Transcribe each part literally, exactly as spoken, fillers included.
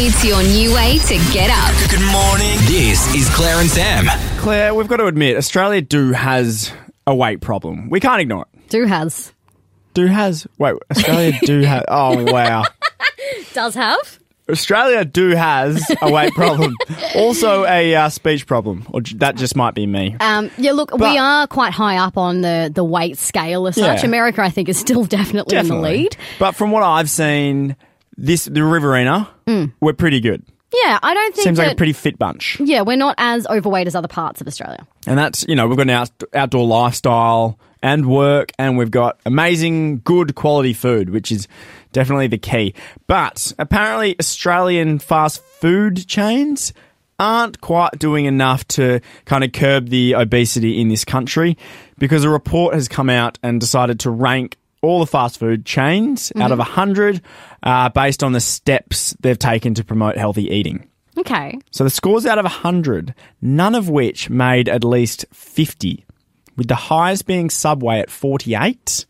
It's your new way to get up. Good morning. This is Claire and Sam. Claire, we've got to admit, Australia do has a weight problem. We can't ignore it. Do has. Do has. Wait, Australia do have. Oh, wow. Does have? Australia do has a weight problem. Also a uh, speech problem. Or j- that just might be me. Um, yeah, look, But- we are quite high up on the, the weight scale as such. Yeah. America, I think, is still definitely, in the lead. But from what I've seen, this the Riverina, we're pretty good. Yeah, I don't think Seems that... like a pretty fit bunch. Yeah, we're not as overweight as other parts of Australia. And that's, you know, we've got an out, outdoor lifestyle and work, and we've got amazing, good quality food, which is definitely the key. But apparently Australian fast food chains aren't quite doing enough to kind of curb the obesity in this country, because a report has come out and decided to rank all the fast food chains mm-hmm. out of one hundred uh, based on the steps they've taken to promote healthy eating. Okay. So the scores out of one hundred, none of which made at least fifty, with the highest being Subway at forty-eight.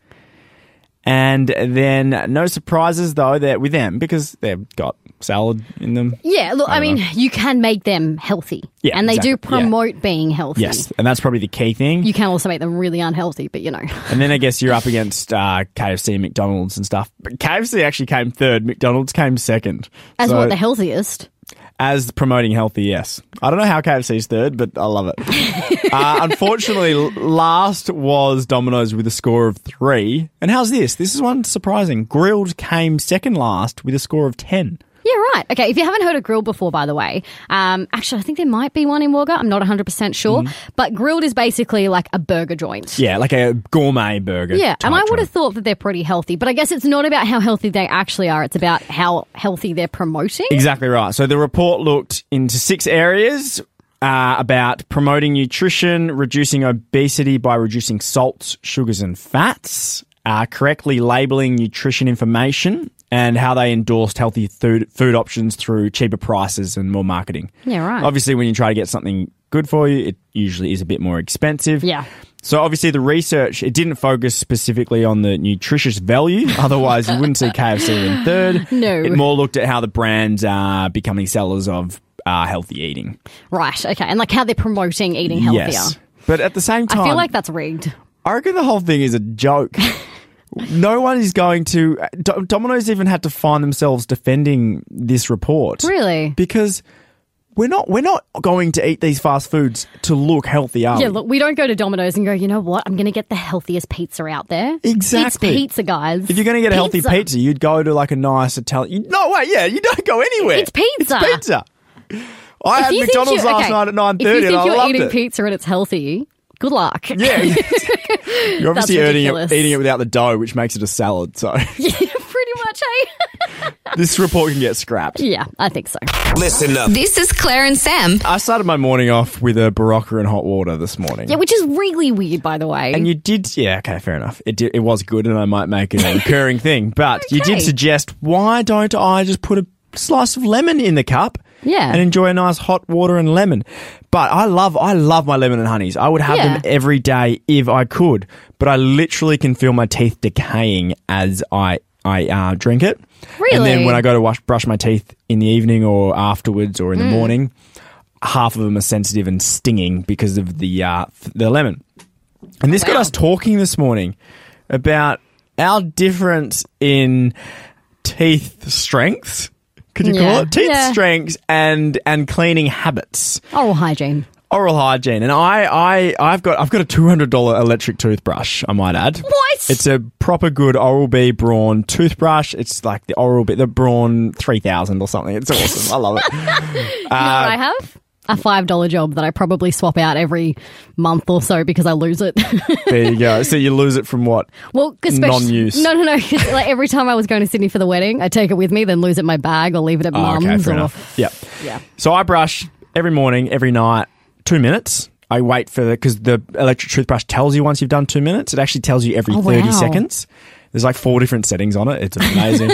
And then no surprises, though, that with them, because they've got salad in them. Yeah, look, I, I mean, know. you can make them healthy. Yeah, and they exactly. do promote yeah. being healthy. Yes, and that's probably the key thing. You can also make them really unhealthy, but you know. And then I guess you're up against uh, K F C and McDonald's and stuff. But K F C actually came third. McDonald's came second. As so, what, the healthiest? As promoting healthy, yes. I don't know how K F C's third, but I love it. uh, unfortunately, last was Domino's with a score of three. And how's this? This is one surprising. Grilled came second last with a score of ten. Yeah, right. Okay, if you haven't heard of Grilled before, by the way, um, actually, I think there might be one in Wagga. I'm not one hundred percent sure. Mm. But Grilled is basically like a burger joint. Yeah, like a gourmet burger. Yeah, and I would have joint. thought that they're pretty healthy. But I guess it's not about how healthy they actually are. It's about how healthy they're promoting. Exactly right. So the report looked into six areas uh, about promoting nutrition, reducing obesity by reducing salts, sugars and fats, uh, correctly labelling nutrition information, and how they endorsed healthy food food options through cheaper prices and more marketing. Yeah, right. Obviously, when you try to get something good for you, it usually is a bit more expensive. Yeah. So obviously the research, it didn't focus specifically on the nutritious value. Otherwise, you wouldn't see K F C in third. No. It more looked at how the brands are becoming sellers of uh, healthy eating. Right, okay. And like how they're promoting eating healthier. Yes. But at the same time, I feel like that's rigged. I reckon the whole thing is a joke. No one is going to... Do- Domino's even had to find themselves defending this report. Really? Because we're not we're not going to eat these fast foods to look healthy, are we? Yeah, look, we don't go to Domino's and go, you know what, I'm going to get the healthiest pizza out there. Exactly. It's pizza, guys. If you're going to get a pizza. healthy pizza, you'd go to like a nice Italian... No, wait, yeah, you don't go anywhere. It's pizza. It's pizza. I If had you think McDonald's you- last okay, night at nine If thirty you and think I you're loved eating it. pizza and it's healthy, good luck. Yeah. You're obviously eating it, ridiculous. eating it without the dough, which makes it a salad. So Yeah, pretty much, eh? this report can get scrapped. Yeah, I think so. Listen up. This is Claire and Sam. I started my morning off with a Barocca and hot water this morning. Yeah, which is really weird, by the way. And you did, yeah, okay, fair enough. It did, it was good, and I might make it a recurring thing. But you Okay. did suggest, why don't I just put a slice of lemon in the cup? Yeah. And enjoy a nice hot water and lemon. But I love, I love my lemon and honeys. I would have Yeah. them every day if I could. But I literally can feel my teeth decaying as I I uh, drink it. Really? And then when I go to wash, brush my teeth in the evening or afterwards or in Mm. the morning, half of them are sensitive and stinging because of the uh, the lemon. And this got Wow. us talking this morning about our difference in teeth strengths. Could you Yeah. call it? Teeth Yeah. strengths and and cleaning habits. Oral hygiene. Oral hygiene. And I, I, I've got I've got a two hundred dollars electric toothbrush, I might add. What? It's a proper good Oral-B Braun toothbrush. It's like the Oral-B, the Braun three thousand or something. It's awesome. I love it. You know what I have? A five dollar job that I probably swap out every month or so because I lose it. There you go. So you lose it from what? Well, especially Non-use. No, no, no. 'Cause, like every time I was going to Sydney for the wedding, I take it with me, then lose it in my bag or leave it at Oh, mum's. okay, fair or, enough. Yeah. Yeah. So I brush every morning, every night, two minutes. I wait for the, because the electric toothbrush tells you once you've done two minutes. It actually tells you every Oh, thirty wow. seconds. There's like four different settings on it. It's amazing.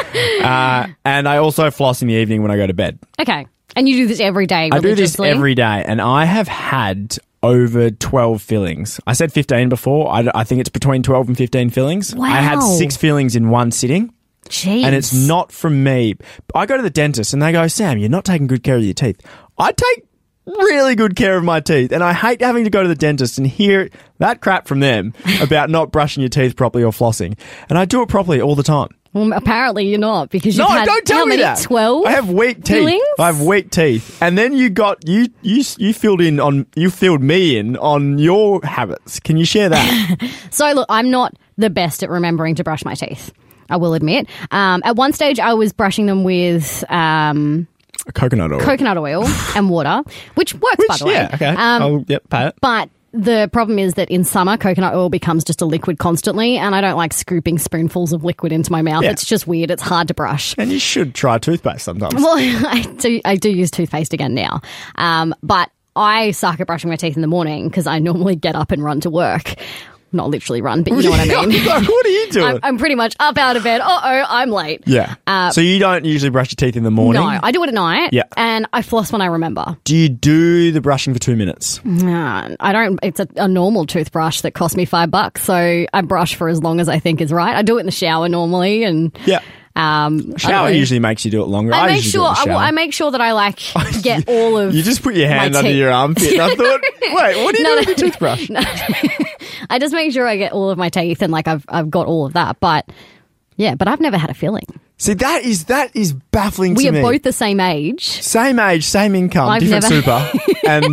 uh, and I also floss in the evening when I go to bed. Okay. And you do this every day I do this religiously? every day, and I have had over twelve fillings. I said fifteen before. I, I think it's between twelve and fifteen fillings. I had Wow. six fillings in one sitting. Jeez. And it's not from me. I go to the dentist and they go, Sam, you're not taking good care of your teeth. I take really good care of my teeth, and I hate having to go to the dentist and hear that crap from them about not brushing your teeth properly or flossing. And I do it properly all the time. Well, apparently you're not, because you've No, had don't tell how me many? that. twelve I have weak teeth. fillings? I have weak teeth. And then you got you you you filled in on you filled me in on your habits. Can you share that? So look, I'm not the best at remembering to brush my teeth, I will admit. Um, at one stage, I was brushing them with um, Coconut oil. coconut oil and water, which works, Which, by the way. yeah, okay. Um, I'll yep, pay it. But the problem is that in summer, coconut oil becomes just a liquid constantly, and I don't like scooping spoonfuls of liquid into my mouth. Yeah. It's just weird. It's hard to brush. And you should try toothpaste sometimes. Well, I do. I do use toothpaste again now, um, but I suck at brushing my teeth in the morning because I normally get up and run to work. Not literally run, but you know what I mean. What are you doing? I'm, I'm pretty much up out of bed. Uh oh, I'm late. yeah. Uh, so you don't usually brush your teeth in the morning? No, I do it at night. Yeah. And I floss when I remember. Do you do the brushing for two minutes? Uh, I don't. It's a, a normal toothbrush that costs me five bucks, so I brush for as long as I think is right. I do it in the shower normally, and Yeah. um, I Shower don't know. usually makes you do it longer. I, I, make usually sure. do it in I, the shower. I make sure that I like get all of. You just put your hand my under teeth. your armpit. And I thought, wait, what are you No, doing no. with your toothbrush? I just make sure I get all of my teeth, and like I've I've got all of that. But yeah, but I've never had a filling. See, that is that is baffling We to are me. both the same age. Same age, same income, I've different never- super, and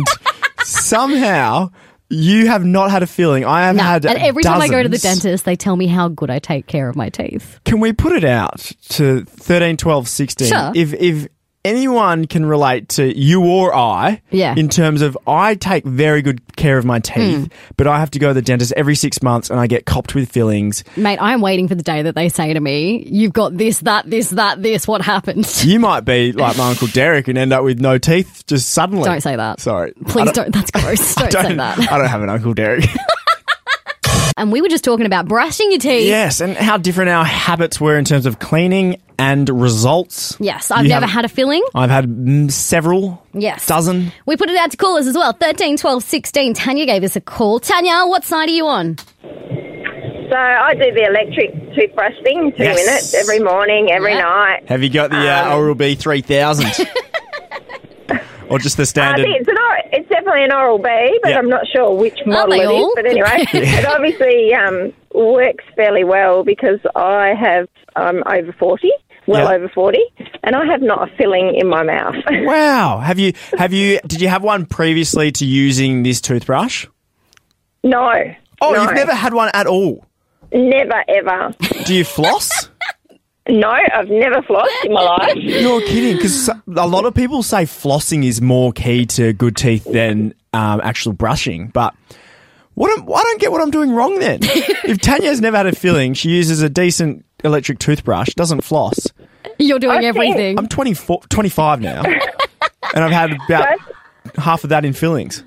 somehow you have not had a feeling. I have No, had and every time I go to the dozens. dentist, they tell me how good I take care of my teeth. Can we put it out to thirteen, twelve, sixteen? Sure. If if anyone can relate to you or I, Yeah. in terms of I take very good care of my teeth, Mm. but I have to go to the dentist every six months and I get copped with fillings. Mate, I'm waiting for the day that they say to me, you've got this, that, this, that, this. What happened? You might be like my Uncle Derek and end up with no teeth just suddenly. Don't say that. Sorry. Please I don't. That's gross. Don't, I say that. I don't have an Uncle Derek. And we were just talking about brushing your teeth. Yes, and how different our habits were in terms of cleaning and results. Yes, I've You never have- had a filling. I've had mm, several. Yes. Dozen. We put it out to callers as well. thirteen, twelve, sixteen. Tanya gave us a call. Tanya, what side are you on? So I do the electric toothbrush thing, two Yes. minutes every morning, every Yeah. night. Have you got the uh, Um, Oral-B three thousand? Or just the I standard? think it's, an, or- it's definitely an Oral B, but Yeah. I'm not sure which model they it all? is. But anyway, it obviously um, works fairly well because I have um, over forty, well Yeah. over forty, and I have not a filling in my mouth. Wow. Have you, have you, did you have one previously to using this toothbrush? no. Oh, no, you've never had one at all? Never, ever. Do you floss? No, I've never flossed in my life. You're kidding, because a lot of people say flossing is more key to good teeth than um, actual brushing. But what am, I don't get what I'm doing wrong then. If Tanya's never had a filling, she uses a decent electric toothbrush, doesn't floss. You're doing I think- everything. I'm twenty-four, twenty-five now, and I've had about half of that in fillings.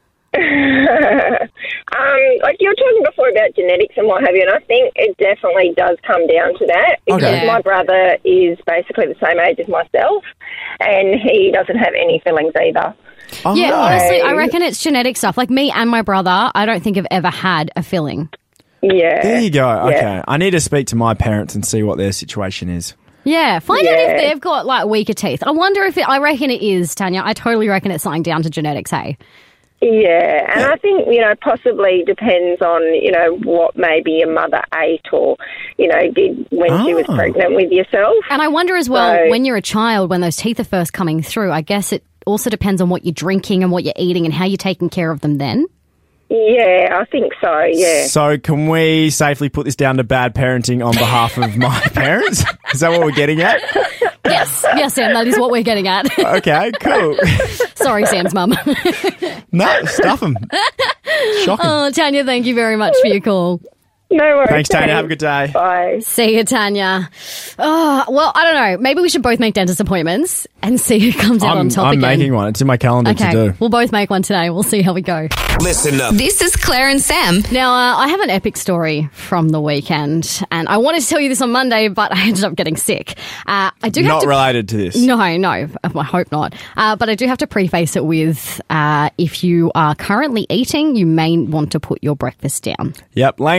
Um, like you were talking before about genetics and what have you, and I think it definitely does come down to that. Because Okay. my brother is basically the same age as myself, and he doesn't have any fillings either. Oh, yeah, no. honestly, I reckon it's genetic stuff. Like me and my brother, I don't think have ever had a filling. Yeah. There you go. Yeah. Okay. I need to speak to my parents and see what their situation is. Yeah, find out Yeah. if they've got like weaker teeth. I wonder if it, I reckon it is, Tanya. I totally reckon it's something down to genetics, hey? Yeah, and I think, you know, possibly depends on, you know, what maybe your mother ate or, you know, did when she was Oh. pregnant with yourself. And I wonder as well, So- when you're a child, when those teeth are first coming through, I guess it also depends on what you're drinking and what you're eating and how you're taking care of them then. Yeah, I think so, yeah. So can we safely put this down to bad parenting on behalf of my parents? Is that what we're getting at? Yes, yes, Sam, that is what we're getting at. Okay, cool. Sorry, Sam's mum. No, stuff them. Shocking. Oh, Tanya, thank you very much for your call. No worries. Thanks, Tanya. Have a good day. Bye. See you, Tanya. Oh, well, I don't know. Maybe we should both make dentist appointments and see who comes out I'm, on top I'm again. making one. It's in my calendar Okay, to do. we'll both make one today. We'll see how we go. Listen up. This is Claire and Sam. Now, uh, I have an epic story from the weekend, and I wanted to tell you this on Monday, but I ended up getting sick. Uh, I do have Not to. related to this. No, no, I hope not. Uh, but I do have to preface it with uh, if you are currently eating, you may want to put your breakfast down. Yep, language warning.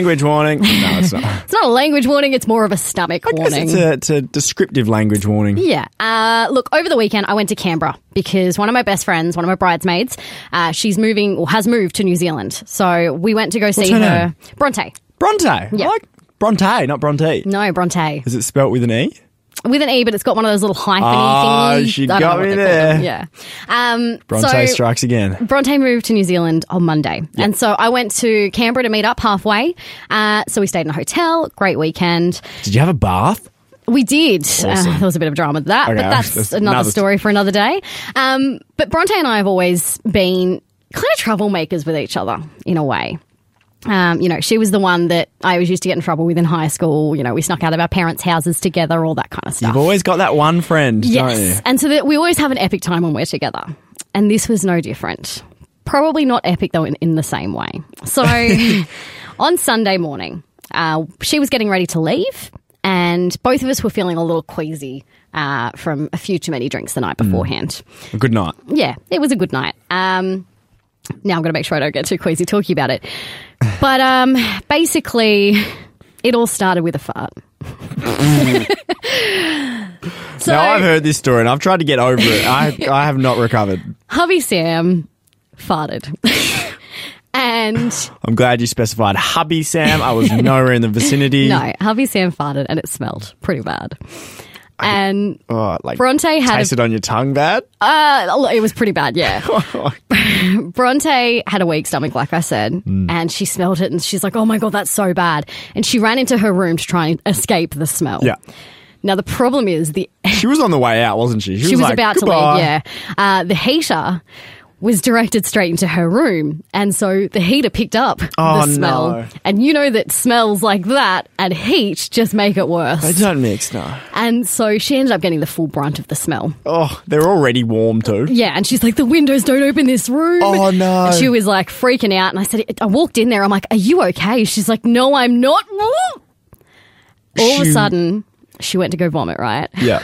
warning. No, it's not. It's not a language warning, it's more of a stomach I guess warning. it's a, it's a descriptive language warning. Yeah. Uh, look, over the weekend, I went to Canberra because one of my best friends, one of my bridesmaids, uh, she's moving or has moved to New Zealand. So we went to go see her her. name? Bronte. Bronte. Yeah. I like Bronte, not Bronte. No, Bronte. Is it spelt with an E? With an E, but it's got one of those little hypheny Oh, thingies. she I don't got know what me they call there. them. Yeah. Um, Bronte so strikes again. Bronte moved to New Zealand on Monday. And so I went to Canberra to meet up halfway. Uh, so we stayed in a hotel. Great weekend. Did you have a bath? We did. Awesome. Uh, there was a bit of drama with that, Okay, but that's, that's another, another story for another day. Um, but Bronte and I have always been kind of troublemakers with each other in a way. Um, you know, she was the one that I always used to get in trouble with in high school. You know, we snuck out of our parents' houses together, all that kind of stuff. You've always got that one friend, Yes. don't you? And so that we always have an epic time when we're together. And this was no different. Probably not epic, though, in, in the same way. So on Sunday morning, uh, she was getting ready to leave, and both of us were feeling a little queasy uh, from a few too many drinks the night beforehand. Good night. Yeah, it was a good night. Um, now I'm going to make sure I don't get too queasy talking about it. But um, basically, it all started with a fart. So, Now, I've heard this story and I've tried to get over it. I I have not recovered. hubby Sam farted. And I'm glad you specified hubby Sam. I was nowhere in the vicinity. no, hubby Sam farted and it smelled pretty bad. And Oh, like Bronte had tasted a, on your tongue bad? uh, it was pretty bad, yeah. Bronte had a weak stomach, like I said, Mm. and she smelled it and she's like, oh my God, that's so bad. And she ran into her room to try and escape the smell. Yeah. Now, the problem is the She was on the way out, wasn't she? she was like, about "Goodbye." to leave, yeah. Uh, the heater was directed straight into her room, and so the heater picked up Oh, the smell. no. And you know that smells like that and heat just make it worse. They don't mix, no. And so she ended up getting the full brunt of the smell. Oh, they're already warm too. Yeah, and she's like, the windows don't open this room. Oh, no. And she was like freaking out, and I said, I walked in there, I'm like, are you okay? She's like, no, I'm not. All of a She- sudden, she went to go vomit, right? Yeah.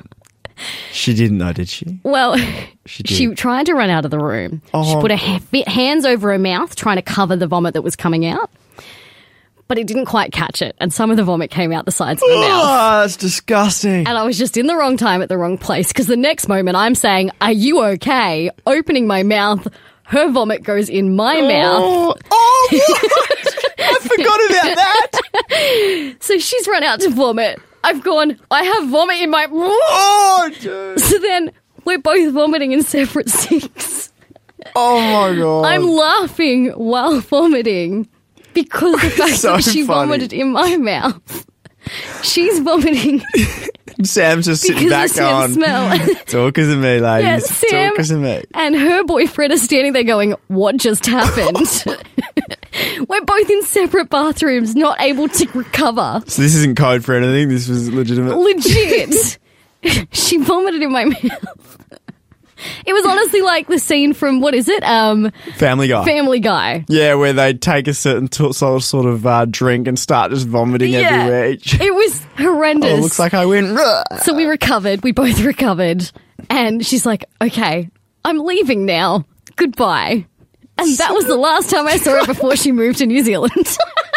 She didn't know, did she? Well, She she, did. tried to run out of the room. She Oh. put her ha- fi- hands over her mouth, trying to cover the vomit that was coming out. But it didn't quite catch it, and some of the vomit came out the sides of her mouth. Oh, that's disgusting. And I was just in the wrong time at the wrong place, because the next moment I'm saying, are you okay? Opening my mouth, her vomit goes in my mouth. Oh, oh what? I forgot about that. So she's run out to vomit. I've gone, I have vomit in my... Oh, dude. So then we're both vomiting in separate sinks. Oh, my God. I'm laughing while vomiting because the fact So that she funny. vomited in my mouth. She's vomiting Sam's just sitting because back of Sam's on. smell. Talk as of me, ladies. Yeah, Sam Talk as of me. and her boyfriend are standing there going, what just happened? We're both in separate bathrooms, not able to recover. So this isn't code for anything. This was legitimate. Legit. She vomited in my mouth. It was honestly like the scene from, what is it? Um, Family Guy. Family Guy. Yeah, where they take a certain t- sort of, sort of uh, drink and start just vomiting everywhere. Each. It was horrendous. Oh, looks like I went. "Ruh." So we recovered. We both recovered. And she's like, okay, I'm leaving now. Goodbye. And that was the last time I saw her before she moved to New Zealand.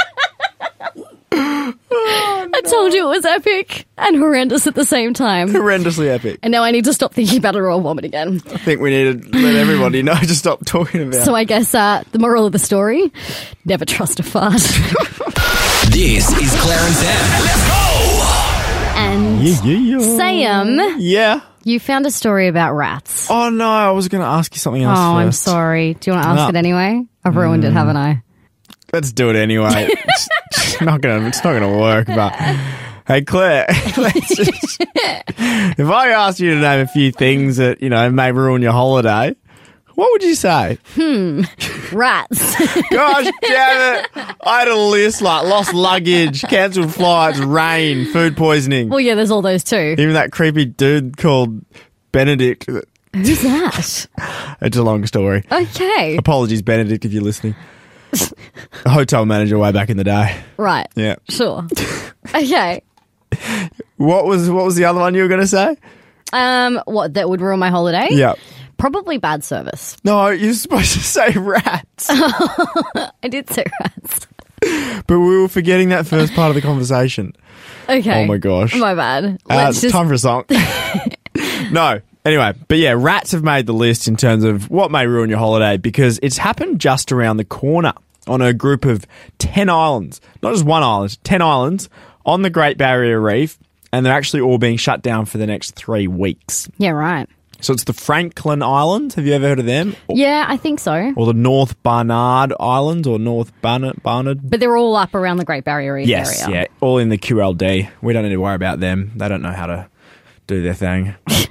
I told you it was epic and horrendous at the same time. Horrendously epic. And now I need to stop thinking about her or vomit again. I think we need to let everybody know to stop talking about it. So I guess uh, the moral of the story, never trust a fart. This is Claire and Sam. Let's go! And Yeah, yeah, yeah. Sam, Yeah. you found a story about rats. Oh, no. I was going to ask you something Oh, else I'm first. sorry. Do you want to ask No. it anyway? I've ruined it, haven't I? Let's do it anyway. it's, it's not gonna. It's not gonna work. But hey, Claire, let's just, if I asked you to name a few things that you know may ruin your holiday, what would you say? Rats. Gosh damn it! I had a list like lost luggage, cancelled flights, rain, food poisoning, Well, yeah, there's all those too. even that creepy dude called Benedict. Who's that? It's a long story. Okay. Apologies, Benedict, if you're listening. A hotel manager way back in the day. Right. Yeah. Sure. Okay. What was what was the other one you were going to say? Um, what, that would ruin my holiday? Yeah. Probably bad service. No, you're supposed to say rats. I did say rats. But we were forgetting that first part of the conversation. Okay. Oh my gosh. My bad. Uh, Let's it's just time for a song. No. Anyway, but yeah, rats have made the list in terms of what may ruin your holiday because it's happened just around the corner on a group of ten islands. Not just one island, ten islands on the Great Barrier Reef, and they're actually all being shut down for the next three weeks. Yeah, right. So it's the Franklin Islands. Have you ever heard of them? Or, Yeah, I think so. or the North Barnard Islands or North Barnard? Barnard? But they're all up around the Great Barrier Reef Yes, area. yeah, all in the Q L D. We don't need to worry about them. They don't know how to do their thing.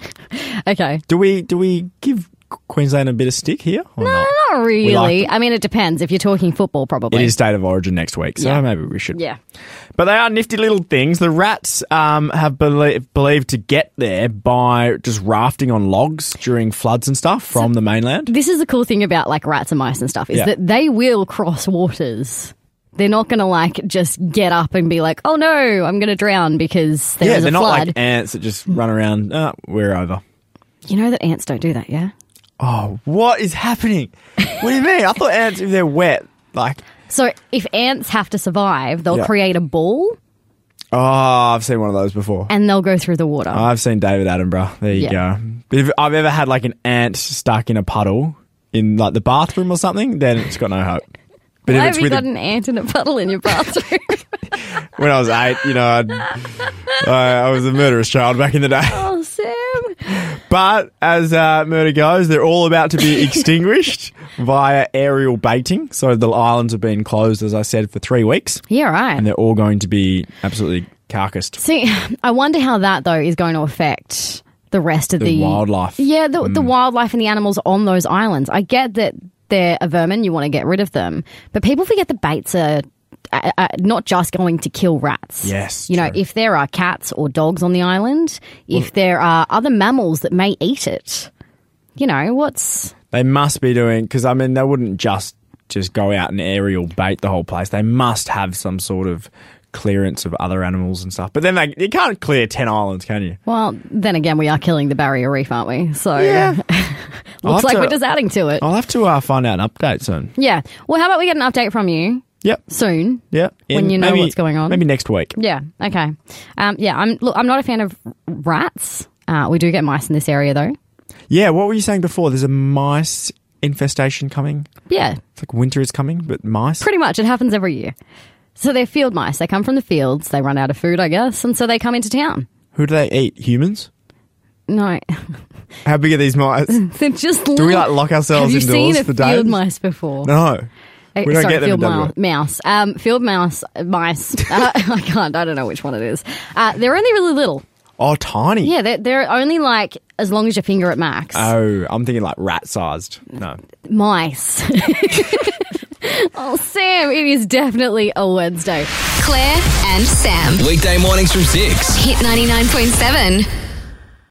Okay. Do we do we give Queensland a bit of stick here? Or No, not? not really. like I mean, it depends. If you're talking football, probably. It is State of Origin next week, so Yeah. maybe we should. Yeah. But they are nifty little things. The rats um, have belie- believed to get there by just rafting on logs during floods and stuff from the mainland. This is the cool thing about like rats and mice and stuff is Yeah. that they will cross waters. They're not going to like just get up and be like, oh no, I'm going to drown because there's yeah, a they're not flood. like ants that just run around. Oh, we're over. You know that ants don't do that, yeah? Oh, what is happening? What do you mean? I thought ants, if they're wet, like... So if ants have to survive, they'll Yeah. create a ball Oh, I've seen one of those before. and they'll go through the water. I've seen David Attenborough. There you Yeah. go. But if I've ever had like an ant stuck in a puddle in like the bathroom or something, then it's got no hope. But Why if have it's you with got a, an ant in a puddle in your bathroom? when I was eight, you know, I'd, I, I was a murderous child back in the day. Oh, Sam. But as uh, murder goes, they're all about to be extinguished via aerial baiting. So the islands have been closed, as I said, for three weeks, Yeah, right. and they're all going to be absolutely carcassed. See, I wonder how that, though, is going to affect the rest of The the... wildlife. Yeah, the, the wildlife and the animals on those islands. I get that they're a vermin, you want to get rid of them. But people forget the baits are uh, uh, not just going to kill rats. Yes, You know, true. if there are cats or dogs on the island, if there are other mammals that may eat it, you know, what's... They must be doing, because I mean, they wouldn't just just go out and aerial bait the whole place. They must have some sort of clearance of other animals and stuff. But then they, you can't clear ten islands, can you? Well, then again, we are killing the barrier reef, aren't we? So Yeah. I'll looks have like to- we're just adding to it. I'll have to uh, find out an update soon. Yeah. Well, how about we get an update from you Yep. soon? Yep. When In you know maybe- what's going on. Maybe next week. Yeah. Okay. Um, yeah. I'm look. I'm not a fan of rats. Uh, we do get mice in this area, though. Yeah, what were you saying before? There's a mice infestation coming. Yeah. It's like winter is coming, but mice. Pretty much. It happens every year. So they're field mice. They come from the fields. They run out of food, I guess, and so they come into town. Who do they eat? Humans? No, How big are these mice? they're just. Do we like lock ourselves Have you indoors seen a for field days? mice before? No. Uh, We don't Sorry, get them field in W A. mouse. mouse. Um, field mouse, mice. Uh, I can't. I don't know which one it is. Uh, they're only really little. Oh, tiny. Yeah, they're, they're only like as long as your finger at max. Oh, I'm thinking like rat-sized. No. Mice. Oh, Sam, it is definitely a Wednesday. Claire and Sam. Weekday mornings from six. Hit ninety-nine point seven.